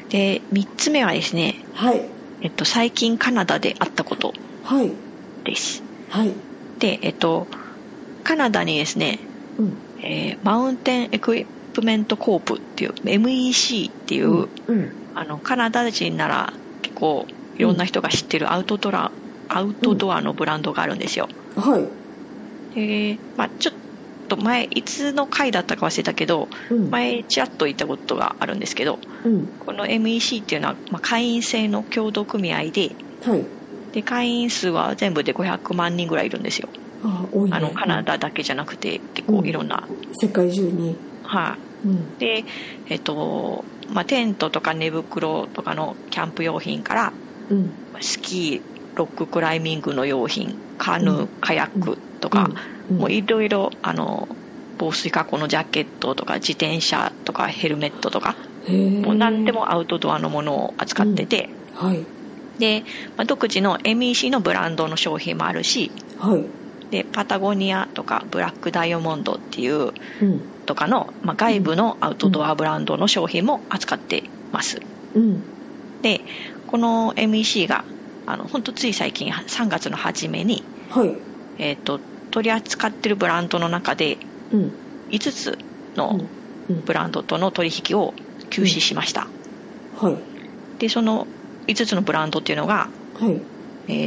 で3つ目はですね、 はい。 最近カナダであったことはい。 です。 はい。 で、カナダにですね、 うん。 マウンテンエクイプメントコープっていう MEC っていう、 うんうん、 カナダ人なら結構いろんな人が知ってるアウトドアのブランドがあるんですよ。 はい。 ちょっと前いつの回だったか忘れたけど、前ちらっと言ったことがあるんですけど、この MEC っていうのは、会員制の協同組合で、 はい、 で会員数は全部で500万人ぐらいいるんですよ。 多いね。 カナダだけじゃなくて結構いろんな、 世界中に。 はい、でテントとか寝袋とかのキャンプ用品から、スキーロッククライミングの用品、カヌー、カヤックとか、もういろいろ防水加工のジャケットとか自転車とかヘルメットとか、もう何でもアウトドアのものを扱ってて、 はい、 で、独自の MEC のブランドの商品もあるし、 はい、 でパタゴニアとかブラックダイヤモンドっていう、とかの、外部のアウトドアブランドの商品も扱ってます。でこの MEC が本当つい最近3月の初めに、 はい、 取り扱ってるブランドの中で、5つのブランドとの取引を休止しました。 はい、 でその5つのブランドっていうのが、 はい、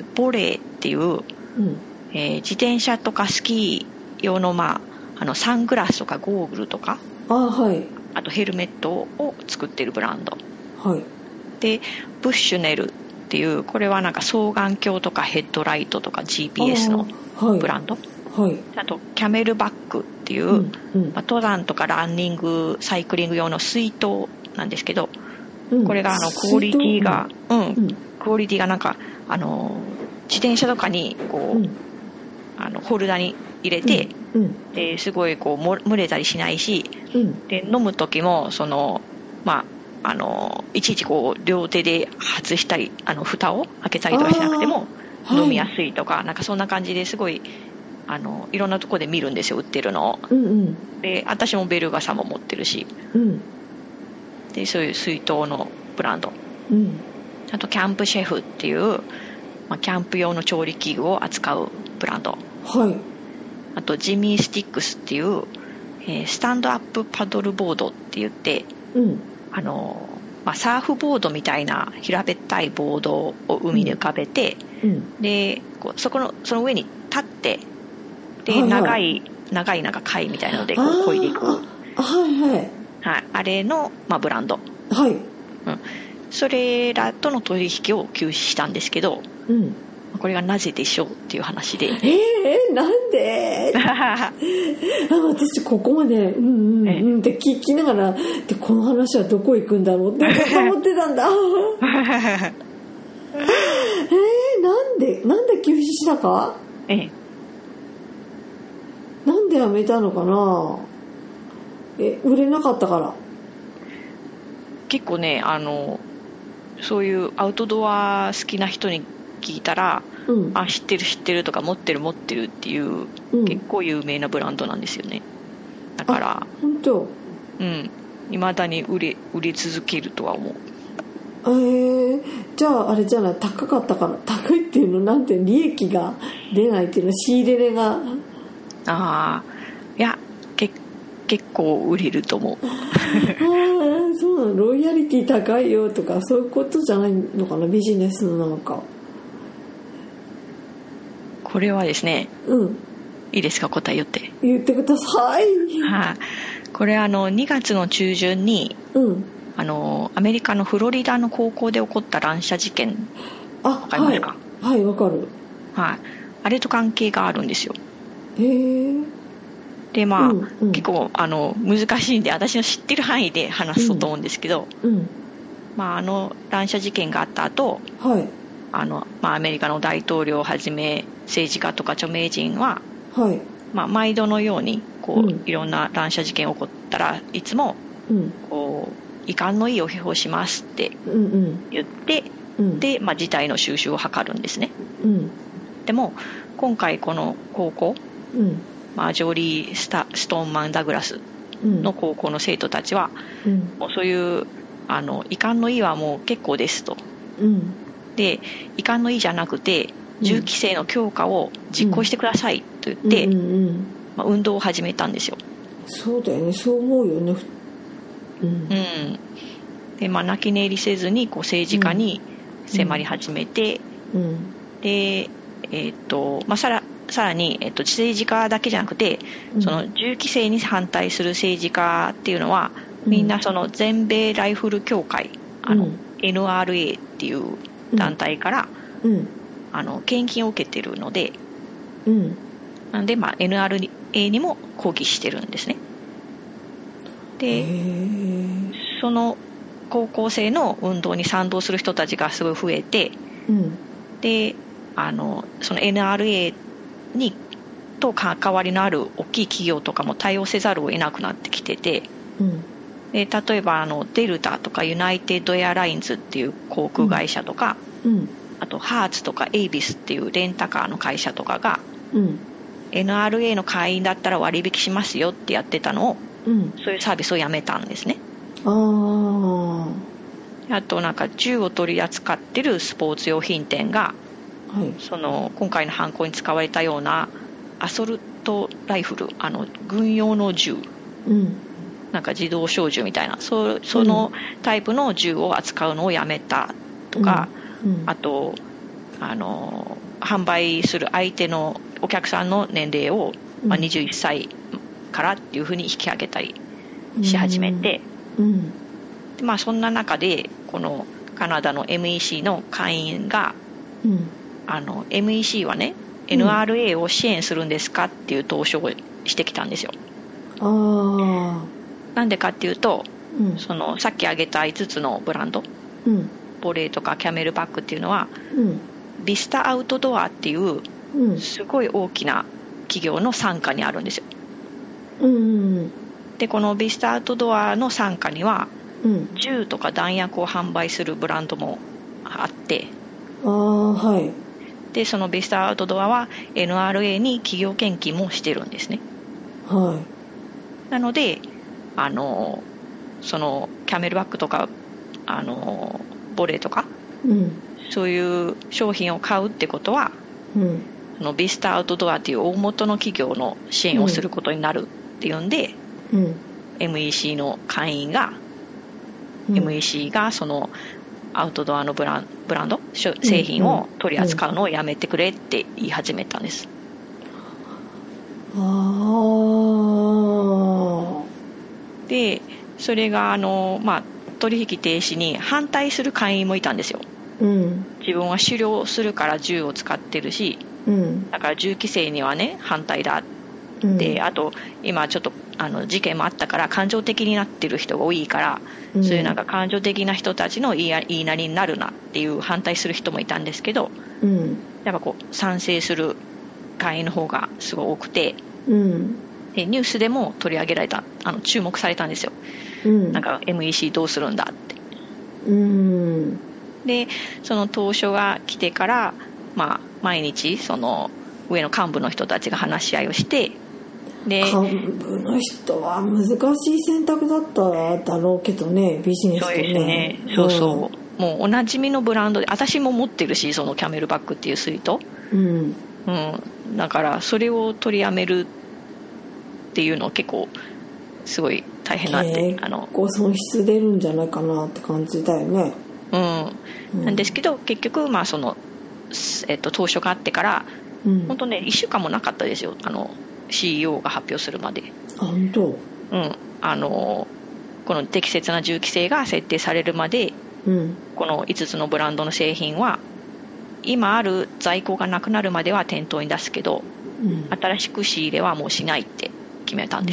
ボレーっていう、自転車とかスキー用の、サングラスとかゴーグルとか、 はい、 あとヘルメットを作ってるブランド、 はい、 でブッシュネルっていう、これはなんか双眼鏡とかヘッドライトとか GPS のブランド、 はい、 あとキャメルバッグっていう、登山とかランニングサイクリング用の水筒なんですけど、これがクオリティが、クオリティがなんか自転車とかにこう、ホルダーに入れて、ですごいこう蒸れたりしないし、で飲む時もいちいちこう両手で外したり蓋を開けたりとかしなくても飲みやすいとか、なんかそんな感じですごいいろんなところで見るんですよ、売ってるのを。で私もベルガサも持ってるし、でそういう水筒のブランド、あとキャンプシェフっていう、キャンプ用の調理器具を扱うブランド、あとジミースティックスっていう、スタンドアップパドルボードって言って、サーフボードみたいな平べったいボードを海に浮かべて、でその上に立ってで、長いなんか貝みたいなのでこう漕いでいく、あれの、ブランド、それらとの取引を休止したんですけど、これがなぜでしょうっていう話で、 なんで私ここまでって聞きながら、でこの話はどこ行くんだろうって思ってたんだなんで休止したか、なんでやめたのかな。売れなかったから。 結構ね、そういうアウトドア好きな人に聞いたら、知ってるとか持ってるっていう、結構有名なブランドなんですよね。だから本当、 未だに売れ続けるとは思う。 じゃああれじゃない、高かったから。高いっていうのなんて、利益が出ないっていうの、仕入れ値が。 いや結構売れると思うそうなの。ロイヤリティ高いよとかそういうことじゃないのかな、ビジネスのなんか。 これはですね、いいですか、答え言ってください。 これ2月の中旬に、アメリカのフロリダの高校で起こった乱射事件、わかりますか？ わかる。 あれと関係があるんですよ。で結構難しいんで私の知ってる範囲で話すと思うんですけど、乱射事件があった後、アメリカの大統領をはじめ政治家とか著名人は、毎度のようにいろんな乱射事件が起こったらいつも遺憾の意を表しますって言って、で、事態の収拾を図るんですね。でも今回この高校、ジョーリー・ストーンマン・ダグラスの高校の生徒たちは、もうそういう遺憾の意はもう結構ですと、で遺憾の意じゃなくて銃規制の強化を実行してくださいと言って、運動を始めたんですよ。 そうだよね、そう思うよね。 で泣き寝入りせずに政治家に迫り始めて、でさらに、政治家だけじゃなくて、その銃規制に反対する政治家っていうのは、みんなその全米ライフル協会、NRA っていう団体から、献金を受けてるので、なんで、NRA にも抗議してるんですね。でその高校生の運動に賛同する人たちがすごい増えて、でその NRA と関わりのある大きい企業とかも対応せざるを得なくなってきてて、で例えばデルタとかユナイテッドエアラインズっていう航空会社とか、あとハーツとかエイビスっていうレンタカーの会社とかが、NRA の会員だったら割引しますよってやってたのを、そういうサービスをやめたんですね。あとなんか銃を取り扱ってるスポーツ用品店が、その今回の犯行に使われたようなアソルトライフル、軍用の銃、なんか自動小銃みたいなそのタイプの銃を扱うのをやめたとか、あと販売する相手のお客さんの年齢を、21歳からっていうふうに引き上げたりし始めて、でそんな中でこのカナダの MEC の会員が、MEC はね、NRA を支援するんですかっていう投書をしてきたんですよ。なんでかっていうと、そのさっき挙げた5つのブランド、ボレーとかキャメルバックっていうのは、ビスタアウトドアっていうすごい大きな企業の傘下にあるんですよ。でこのビスタアウトドアの傘下には、銃とか弾薬を販売するブランドもあって、でそのビスタアウトドアは NRA に企業献金もしてるんですね。なのでそのキャメルバックとかボレーとか、そういう商品を買うってことは、そのビスタアウトドアっていう大元の企業の支援をすることになるっていうんで、MEC の会員が、MEC がそのアウトドアのブランド製品を取り扱うのをやめてくれって言い始めたんです。でそれが取引停止に反対する会員もいたんですよ。自分は狩猟するから銃を使ってるし、だから銃規制にはね反対だって、あと今ちょっと事件もあったから感情的になってる人が多いから、そういうなんか感情的な人たちの言いなりになるなっていう反対する人もいたんですけど、やっぱ賛成する会員の方がすごい多くて、でニュースでも取り上げられた、注目されたんですよ。なんか MEC どうするんだって。でその当初が来てから、毎日その上の幹部の人たちが話し合いをして、で幹部の人は難しい選択だっただろうけどね、ビジネスとね。そうですね、 もうおなじみのブランドで、私も持ってるし、そのキャメルバックっていうスイート、だからそれを取りやめるっていうのは結構すごい大変なんで、 損失出るんじゃないかなって感じだよね。 なんですけど結局その、当初があってから、本当ね1週間もなかったですよ、CEO が発表するまで。 本当？ この適切な銃規制が設定されるまで、この5つのブランドの製品は今ある在庫がなくなるまでは店頭に出すけど、新しく仕入れはもうしないって決めたんです。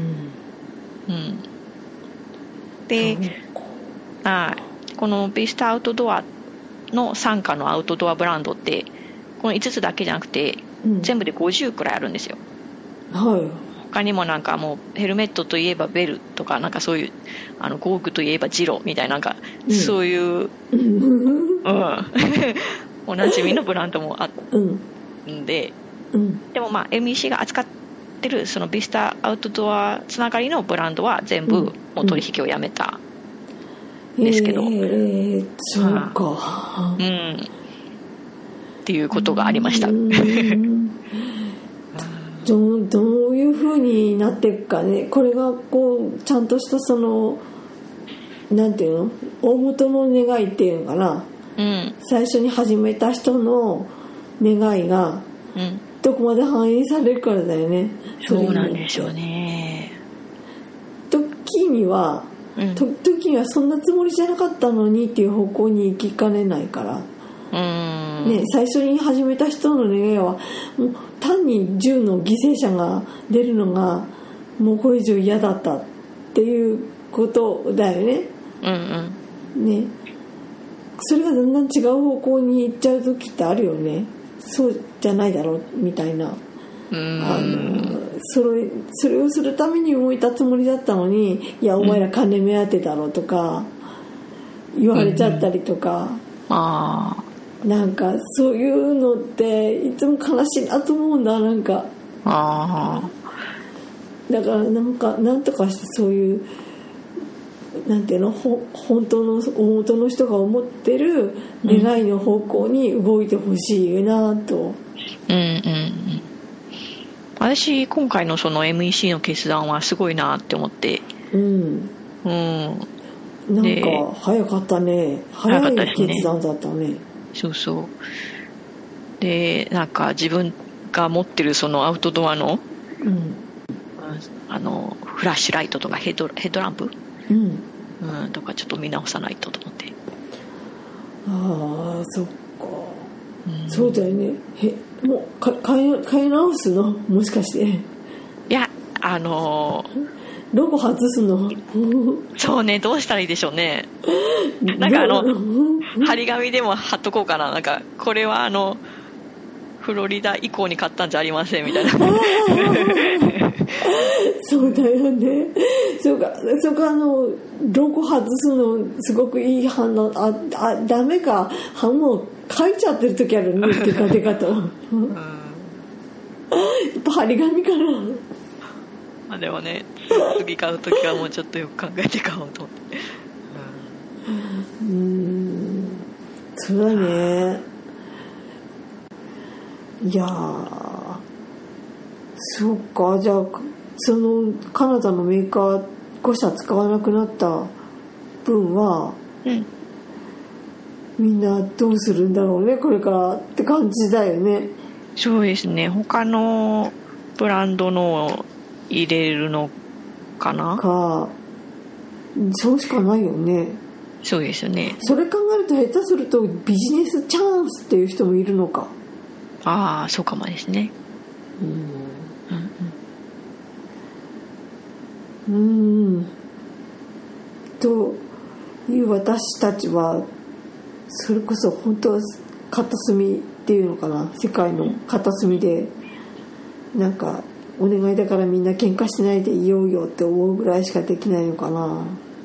で、このビスタアウトドアの傘下のアウトドアブランドってこの5つだけじゃなくて、全部で50くらいあるんですよ。他にもなんかもうヘルメットといえばベルとか、なんかそういうゴーグといえばジロみたいな、なんかそういう、おなじみのブランドもあんで、でもMEC が扱ってるそのビスタアウトドアつながりのブランドは全部もう取引をやめた。 ですけど、 そうか、 っていうことがありました。 どういう風になっていくかね。これがこうちゃんとしたそのなんていうの、大元の願いっていうのかな、最初に始めた人の願いがどこまで反映されるからだよね。 そうなんでしょうね。 時にはそんなつもりじゃなかったのにっていう方向に行きかねないから、ね、最初に始めた人の願いはもう単に10の犠牲者が出るのがもうこれ以上嫌だったっていうことだよね。ね、それがだんだん違う方向に行っちゃう時ってあるよね。そうじゃないだろうみたいな、それをするために動いたつもりだったのに、いやお前ら金目当てだろうとか言われちゃったりとか、なんかそういうのっていつも悲しいなと思うんだ。なんかだからなんとかしてそういうなんていうの、本当の大元の人が思ってる願いの方向に動いてほしいなと。 私今回のその MEC の決断はすごいなって思って、 なんか早かったね。早い決断だったね。 そうそう。でなんか自分が持ってるそのアウトドアの、フラッシュライトとかヘッドランプ、とかちょっと見直さないとと思って。 そっか、そうだよね。もう買い直すの、もしかして。いやロゴ外すのそうね、どうしたらいいでしょうね。なんか張り紙でも貼っとこうかな。なんかこれはフロリダ以降に買ったんじゃありませんみたいなそうだよね。そうかロゴ外すのすごくいい反応。ダメか、もう書いちゃってる時あるね。テカテカとやっぱ張り紙かな。 でもね、次買う時はもうちょっとよく考えて買おうと思って。 そうだね。いやー、そうか。じゃあそのカナダのメーカー5社使わなくなった分は、みんなどうするんだろうね、これからって感じだよね。 そうですね。他のブランドのを入れるのかな。そうしかないよね。 そうですよね。 それ考えると下手するとビジネスチャンスっていう人もいるのか。 そうかもですね。 という私たちはそれこそ本当は片隅っていうのかな、世界の片隅でなんかお願いだからみんな喧嘩しないでいようよって思うぐらいしかできないのかな。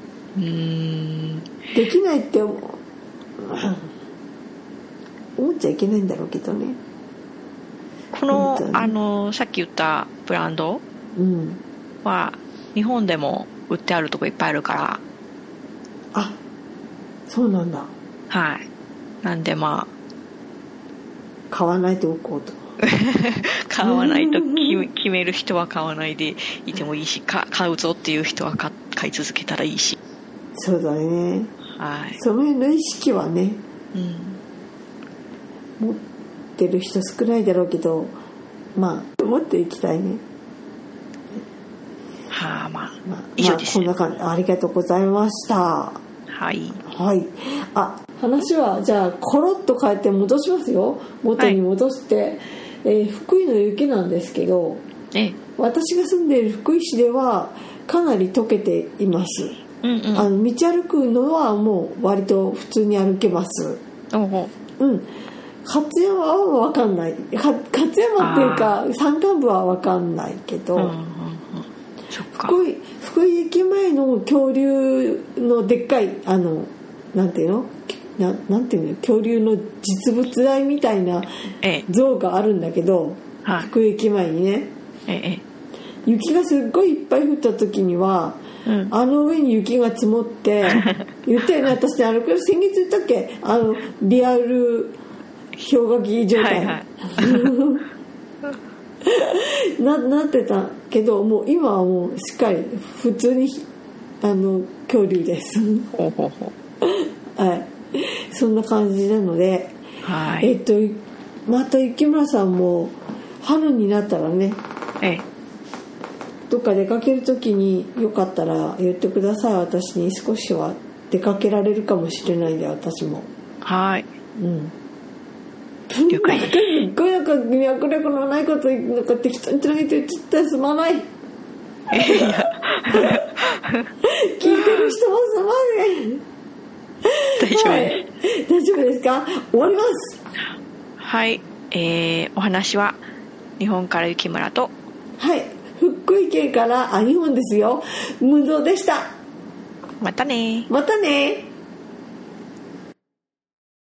できないって思っちゃいけないんだろうけどね。 このさっき言ったブランドは日本でも売ってあるとこいっぱいあるから。 そうなんだ。 はい。なんで買わないでおこうと買わないと決める人は買わないでいてもいいし、買うぞっていう人は買い続けたらいいし。 そうだね。 はい。 その辺の意識はね、持ってる人少ないだろうけど、持っていきたいね。以上です。 こんな感じ。ありがとうございました。 はい。 話はじゃあコロッと変えて戻しますよ。元に戻して、福井の雪なんですけど、私が住んでいる福井市ではかなり溶けています。道歩くのはもう割と普通に歩けます。勝山は分かんない。勝山っていうか山間部は分かんないけど、福井駅前の恐竜のでっかいなんていうの恐竜の実物大みたいな像があるんだけど、福井駅前にね、雪がすっごいいっぱい降った時にはあの上に雪が積もって言ったよね、私ね、これ先月言ったっけ、リアル氷河期状態、なってたけど、もう今はもうしっかり普通に恐竜ですはい、そんな感じなので、 はい、 また雪村さんも春になったらね、どっか出かけるときによかったら言ってください。私に少しは出かけられるかもしれないんで、私も。 はい。 了解です。すっごいなんか脈絡のないことなんか適当につなげてちょっとすまない。聞いてる人もすまない。 大丈夫です。 大丈夫ですか？終わります。 はい。お話は日本から雪村と、 はい、福井県から日本ですよ、無造でした。 またね。 またね。